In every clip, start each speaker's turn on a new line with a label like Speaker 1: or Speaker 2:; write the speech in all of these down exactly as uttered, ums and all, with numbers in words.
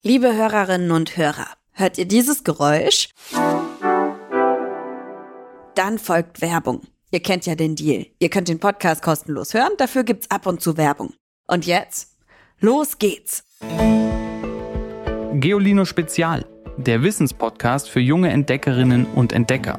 Speaker 1: Liebe Hörerinnen und Hörer, hört ihr dieses Geräusch? Dann folgt Werbung. Ihr kennt ja den Deal. Ihr könnt den Podcast kostenlos hören, dafür gibt's ab und zu Werbung. Und jetzt, los geht's!
Speaker 2: Geolino Spezial, der Wissenspodcast für junge Entdeckerinnen und Entdecker.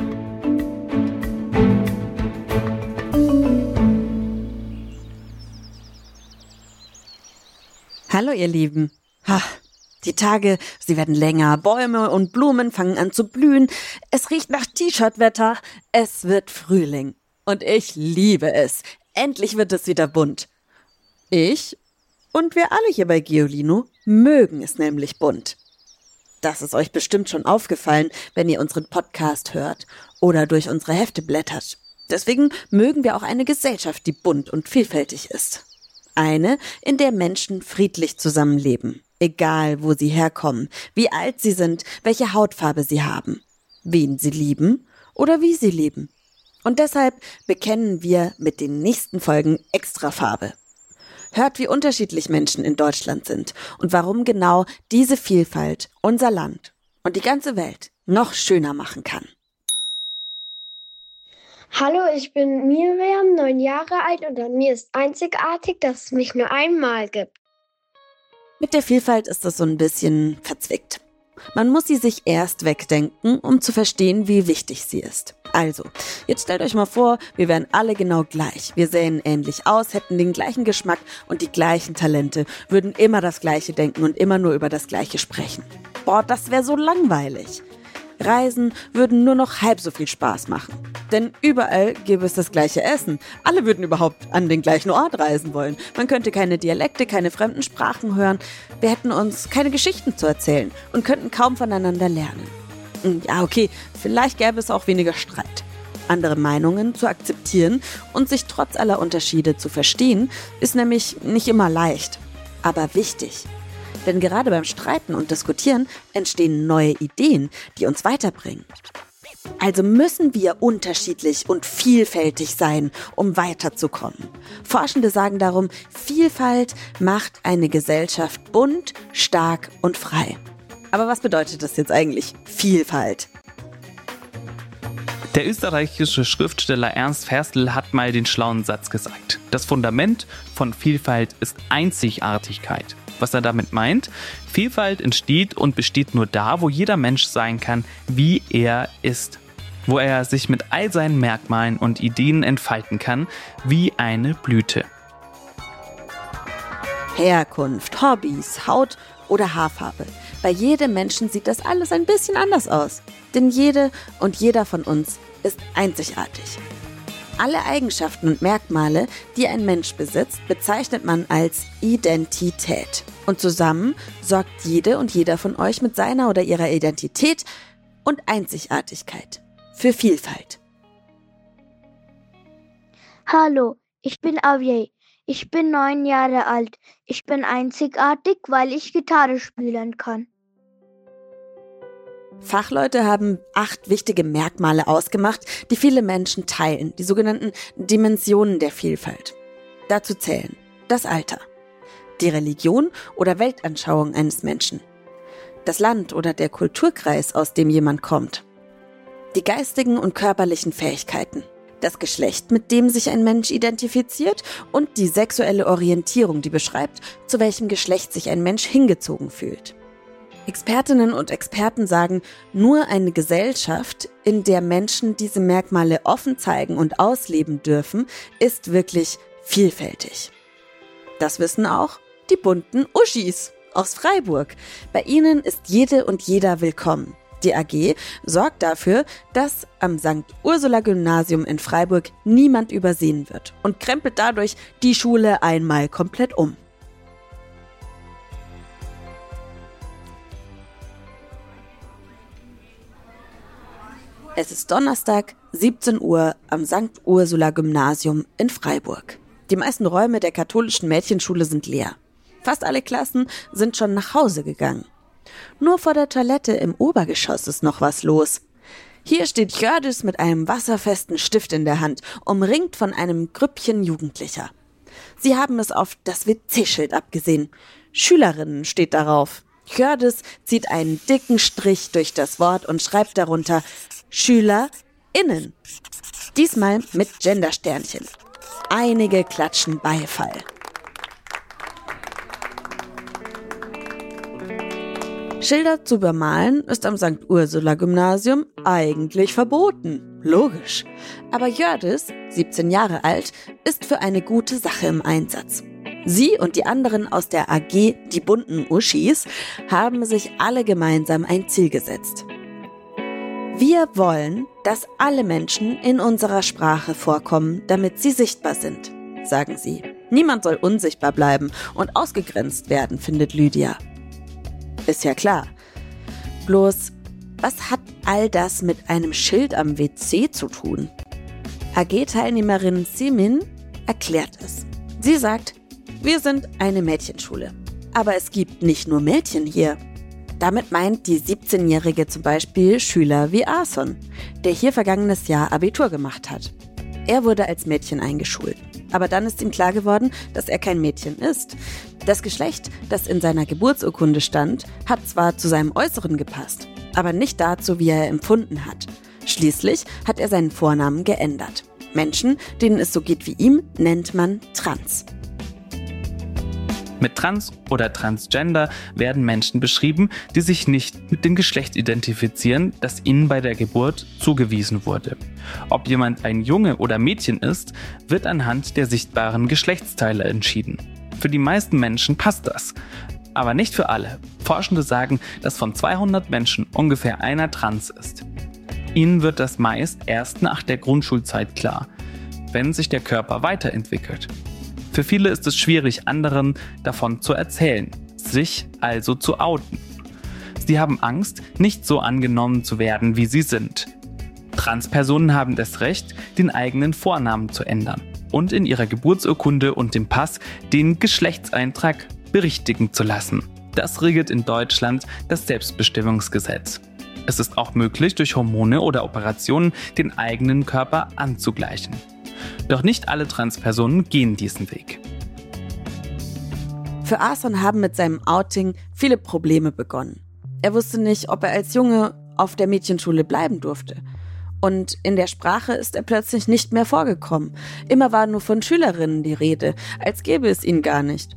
Speaker 1: Hallo ihr Lieben. Ha, die Tage, sie werden länger, Bäume und Blumen fangen an zu blühen, es riecht nach T-Shirt-Wetter, es wird Frühling. Und ich liebe es. Endlich wird es wieder bunt. Ich und wir alle hier bei Geolino mögen es nämlich bunt. Das ist euch bestimmt schon aufgefallen, wenn ihr unseren Podcast hört oder durch unsere Hefte blättert. Deswegen mögen wir auch eine Gesellschaft, die bunt und vielfältig ist. Eine, in der Menschen friedlich zusammenleben, egal wo sie herkommen, wie alt sie sind, welche Hautfarbe sie haben, wen sie lieben oder wie sie leben. Und deshalb bekennen wir mit den nächsten Folgen Extrafarbe. Hört, wie unterschiedlich Menschen in Deutschland sind und warum genau diese Vielfalt unser Land und die ganze Welt noch schöner machen kann.
Speaker 3: Hallo, ich bin Miriam, neun Jahre alt und an mir ist einzigartig, dass es mich nur einmal gibt.
Speaker 1: Mit der Vielfalt ist das so ein bisschen verzwickt. Man muss sie sich erst wegdenken, um zu verstehen, wie wichtig sie ist. Also, jetzt stellt euch mal vor, wir wären alle genau gleich. Wir sähen ähnlich aus, hätten den gleichen Geschmack und die gleichen Talente, würden immer das Gleiche denken und immer nur über das Gleiche sprechen. Boah, das wäre so langweilig. Reisen würden nur noch halb so viel Spaß machen. Denn überall gäbe es das gleiche Essen. Alle würden überhaupt an den gleichen Ort reisen wollen. Man könnte keine Dialekte, keine fremden Sprachen hören. Wir hätten uns keine Geschichten zu erzählen und könnten kaum voneinander lernen. Ja, okay, vielleicht gäbe es auch weniger Streit. Andere Meinungen zu akzeptieren und sich trotz aller Unterschiede zu verstehen, ist nämlich nicht immer leicht, aber wichtig. Denn gerade beim Streiten und Diskutieren entstehen neue Ideen, die uns weiterbringen. Also müssen wir unterschiedlich und vielfältig sein, um weiterzukommen. Forschende sagen darum, Vielfalt macht eine Gesellschaft bunt, stark und frei. Aber was bedeutet das jetzt eigentlich, Vielfalt?
Speaker 2: Der österreichische Schriftsteller Ernst Ferstel hat mal den schlauen Satz gesagt: Das Fundament von Vielfalt ist Einzigartigkeit. Was er damit meint? Vielfalt entsteht und besteht nur da, wo jeder Mensch sein kann, wie er ist. Wo er sich mit all seinen Merkmalen und Ideen entfalten kann, wie eine Blüte.
Speaker 1: Herkunft, Hobbys, Haut oder Haarfarbe. Bei jedem Menschen sieht das alles ein bisschen anders aus. Denn jede und jeder von uns ist einzigartig. Alle Eigenschaften und Merkmale, die ein Mensch besitzt, bezeichnet man als Identität. Und zusammen sorgt jede und jeder von euch mit seiner oder ihrer Identität und Einzigartigkeit für Vielfalt.
Speaker 4: Hallo, ich bin Avier. Ich bin neun Jahre alt. Ich bin einzigartig, weil ich Gitarre spielen kann.
Speaker 1: Fachleute haben acht wichtige Merkmale ausgemacht, die viele Menschen teilen, die sogenannten Dimensionen der Vielfalt. Dazu zählen das Alter, die Religion oder Weltanschauung eines Menschen, das Land oder der Kulturkreis, aus dem jemand kommt, die geistigen und körperlichen Fähigkeiten, das Geschlecht, mit dem sich ein Mensch identifiziert und die sexuelle Orientierung, die beschreibt, zu welchem Geschlecht sich ein Mensch hingezogen fühlt. Expertinnen und Experten sagen, nur eine Gesellschaft, in der Menschen diese Merkmale offen zeigen und ausleben dürfen, ist wirklich vielfältig. Das wissen auch die bunten Uschis aus Freiburg. Bei ihnen ist jede und jeder willkommen. Die A G sorgt dafür, dass am Sankt Ursula Gymnasium in Freiburg niemand übersehen wird und krempelt dadurch die Schule einmal komplett um. Es ist Donnerstag, siebzehn Uhr am Sankt Ursula Gymnasium in Freiburg. Die meisten Räume der katholischen Mädchenschule sind leer. Fast alle Klassen sind schon nach Hause gegangen. Nur vor der Toilette im Obergeschoss ist noch was los. Hier steht Jördis mit einem wasserfesten Stift in der Hand, umringt von einem Grüppchen Jugendlicher. Sie haben es auf das W C-Schild abgesehen. Schülerinnen steht darauf. Hjördis zieht einen dicken Strich durch das Wort und schreibt darunter SchülerInnen. Diesmal mit Gendersternchen. Einige klatschen Beifall. Schilder zu bemalen ist am Sankt Ursula Gymnasium eigentlich verboten. Logisch. Aber Hjördis, siebzehn Jahre alt, ist für eine gute Sache im Einsatz. Sie und die anderen aus der A G Die bunten Uschis haben sich alle gemeinsam ein Ziel gesetzt. Wir wollen, dass alle Menschen in unserer Sprache vorkommen, damit sie sichtbar sind, sagen sie. Niemand soll unsichtbar bleiben und ausgegrenzt werden, findet Lydia. Ist ja klar. Bloß, was hat all das mit einem Schild am W C zu tun? A G-Teilnehmerin Simin erklärt es. Sie sagt, wir sind eine Mädchenschule. Aber es gibt nicht nur Mädchen hier. Damit meint die siebzehnjährige zum Beispiel Schüler wie Arson, der hier vergangenes Jahr Abitur gemacht hat. Er wurde als Mädchen eingeschult. Aber dann ist ihm klar geworden, dass er kein Mädchen ist. Das Geschlecht, das in seiner Geburtsurkunde stand, hat zwar zu seinem Äußeren gepasst, aber nicht dazu, wie er empfunden hat. Schließlich hat er seinen Vornamen geändert. Menschen, denen es so geht wie ihm, nennt man trans.
Speaker 2: Mit Trans oder Transgender werden Menschen beschrieben, die sich nicht mit dem Geschlecht identifizieren, das ihnen bei der Geburt zugewiesen wurde. Ob jemand ein Junge oder Mädchen ist, wird anhand der sichtbaren Geschlechtsteile entschieden. Für die meisten Menschen passt das, aber nicht für alle. Forschende sagen, dass von zweihundert Menschen ungefähr einer trans ist. Ihnen wird das meist erst nach der Grundschulzeit klar, wenn sich der Körper weiterentwickelt. Für viele ist es schwierig, anderen davon zu erzählen, sich also zu outen. Sie haben Angst, nicht so angenommen zu werden, wie sie sind. Transpersonen haben das Recht, den eigenen Vornamen zu ändern und in ihrer Geburtsurkunde und dem Pass den Geschlechtseintrag berichtigen zu lassen. Das regelt in Deutschland das Selbstbestimmungsgesetz. Es ist auch möglich, durch Hormone oder Operationen den eigenen Körper anzugleichen. Doch nicht alle Transpersonen gehen diesen Weg.
Speaker 1: Für Arson haben mit seinem Outing viele Probleme begonnen. Er wusste nicht, ob er als Junge auf der Mädchenschule bleiben durfte. Und in der Sprache ist er plötzlich nicht mehr vorgekommen. Immer war nur von Schülerinnen die Rede, als gäbe es ihn gar nicht.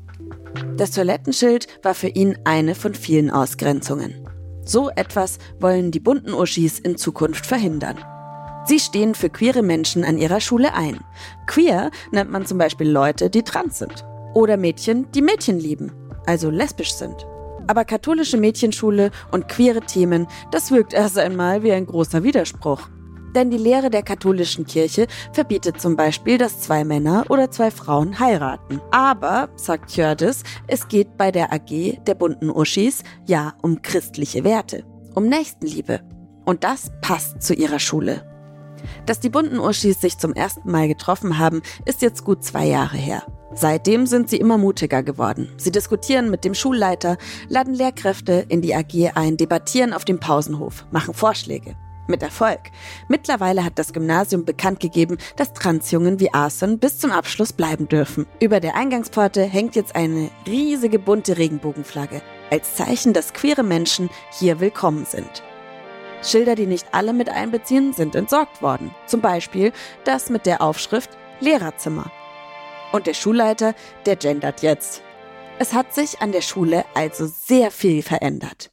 Speaker 1: Das Toilettenschild war für ihn eine von vielen Ausgrenzungen. So etwas wollen die bunten Uschis in Zukunft verhindern. Sie stehen für queere Menschen an ihrer Schule ein. Queer nennt man zum Beispiel Leute, die trans sind. Oder Mädchen, die Mädchen lieben, also lesbisch sind. Aber katholische Mädchenschule und queere Themen, das wirkt erst einmal wie ein großer Widerspruch. Denn die Lehre der katholischen Kirche verbietet zum Beispiel, dass zwei Männer oder zwei Frauen heiraten. Aber, sagt Hjördis, es geht bei der A G der bunten Uschis ja um christliche Werte, um Nächstenliebe. Und das passt zu ihrer Schule. Dass die bunten Uschis sich zum ersten Mal getroffen haben, ist jetzt gut zwei Jahre her. Seitdem sind sie immer mutiger geworden. Sie diskutieren mit dem Schulleiter, laden Lehrkräfte in die A G ein, debattieren auf dem Pausenhof, machen Vorschläge. Mit Erfolg. Mittlerweile hat das Gymnasium bekannt gegeben, dass Transjungen wie Arson bis zum Abschluss bleiben dürfen. Über der Eingangspforte hängt jetzt eine riesige bunte Regenbogenflagge, als Zeichen, dass queere Menschen hier willkommen sind. Schilder, die nicht alle mit einbeziehen, sind entsorgt worden. Zum Beispiel das mit der Aufschrift Lehrerzimmer. Und der Schulleiter, der gendert jetzt. Es hat sich an der Schule also sehr viel verändert.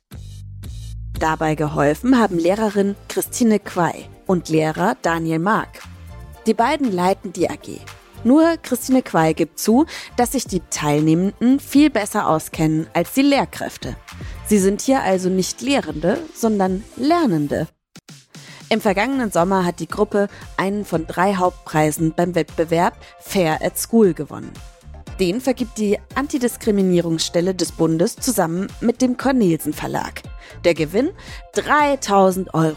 Speaker 1: Dabei geholfen haben Lehrerin Christine Quay und Lehrer Daniel Mark. Die beiden leiten die A G. Nur Christine Quay gibt zu, dass sich die Teilnehmenden viel besser auskennen als die Lehrkräfte. Sie sind hier also nicht Lehrende, sondern Lernende. Im vergangenen Sommer hat die Gruppe einen von drei Hauptpreisen beim Wettbewerb Fair at School gewonnen. Den vergibt die Antidiskriminierungsstelle des Bundes zusammen mit dem Cornelsen Verlag. Der Gewinn dreitausend Euro.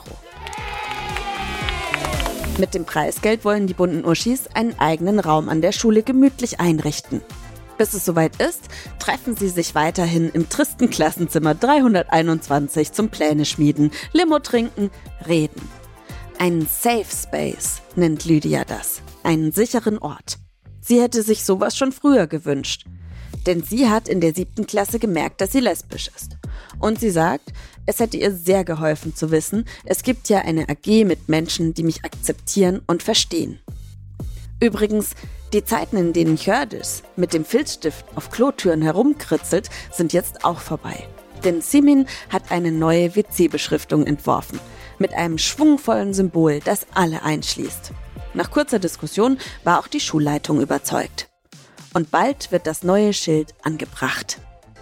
Speaker 1: Mit dem Preisgeld wollen die bunten Uschis einen eigenen Raum an der Schule gemütlich einrichten. Bis es soweit ist, treffen sie sich weiterhin im tristen Klassenzimmer dreihunderteinundzwanzig zum Pläne schmieden, Limo trinken, reden. Einen Safe Space nennt Lydia das, einen sicheren Ort. Sie hätte sich sowas schon früher gewünscht. Denn sie hat in der siebten Klasse gemerkt, dass sie lesbisch ist. Und sie sagt, es hätte ihr sehr geholfen zu wissen, es gibt ja eine A G mit Menschen, die mich akzeptieren und verstehen. Übrigens, die Zeiten, in denen Hjördis mit dem Filzstift auf Klotüren herumkritzelt, sind jetzt auch vorbei. Denn Simin hat eine neue W C-Beschriftung entworfen, mit einem schwungvollen Symbol, das alle einschließt. Nach kurzer Diskussion war auch die Schulleitung überzeugt. Und bald wird das neue Schild angebracht.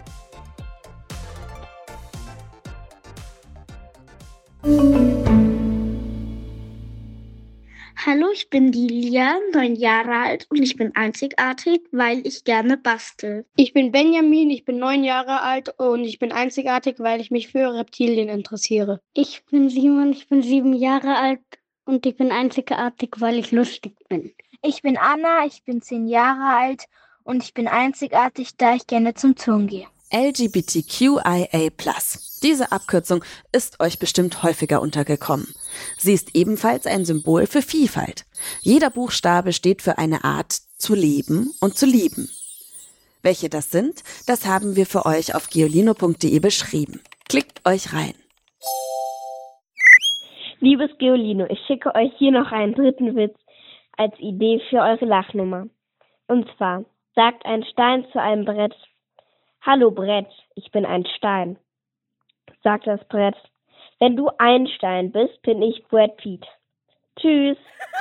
Speaker 5: Hallo, ich bin die Lia, neun Jahre alt und ich bin einzigartig, weil ich gerne bastel.
Speaker 6: Ich bin Benjamin, ich bin neun Jahre alt und ich bin einzigartig, weil ich mich für Reptilien interessiere.
Speaker 7: Ich bin Simon, ich bin sieben Jahre alt und ich bin einzigartig, weil ich lustig bin.
Speaker 4: Ich bin Anna, ich bin zehn Jahre alt und ich bin einzigartig, da ich gerne zum Turnen gehe.
Speaker 1: L G B T Q I A plus. Diese Abkürzung ist euch bestimmt häufiger untergekommen. Sie ist ebenfalls ein Symbol für Vielfalt. Jeder Buchstabe steht für eine Art zu leben und zu lieben. Welche das sind, das haben wir für euch auf geolino punkt de beschrieben. Klickt euch rein.
Speaker 8: Liebes Geolino, ich schicke euch hier noch einen dritten Witz als Idee für eure Lachnummer. Und zwar sagt ein Stein zu einem Brett: Hallo Brett, ich bin ein Stein. Sagt das Brett: Wenn du ein Stein bist, bin ich Brad Pitt. Tschüss.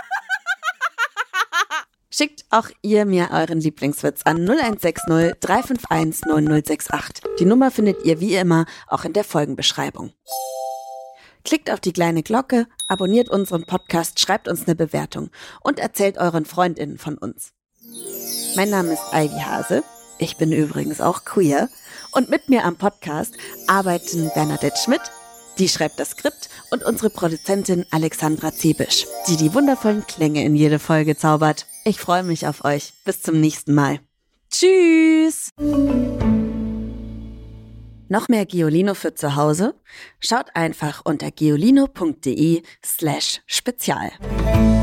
Speaker 1: Schickt auch ihr mir euren Lieblingswitz an null eins sechs null drei fünf eins neun null sechs acht. Die Nummer findet ihr wie immer auch in der Folgenbeschreibung. Klickt auf die kleine Glocke, abonniert unseren Podcast, schreibt uns eine Bewertung und erzählt euren FreundInnen von uns. Mein Name ist Ivy Hase. Ich bin übrigens auch queer. Und mit mir am Podcast arbeiten Bernadette Schmidt, die schreibt das Skript, und unsere Produzentin Alexandra Zebisch, die die wundervollen Klänge in jede Folge zaubert. Ich freue mich auf euch. Bis zum nächsten Mal. Tschüss! Noch mehr Geolino für zu Hause? Schaut einfach unter geolino punkt de slash spezial.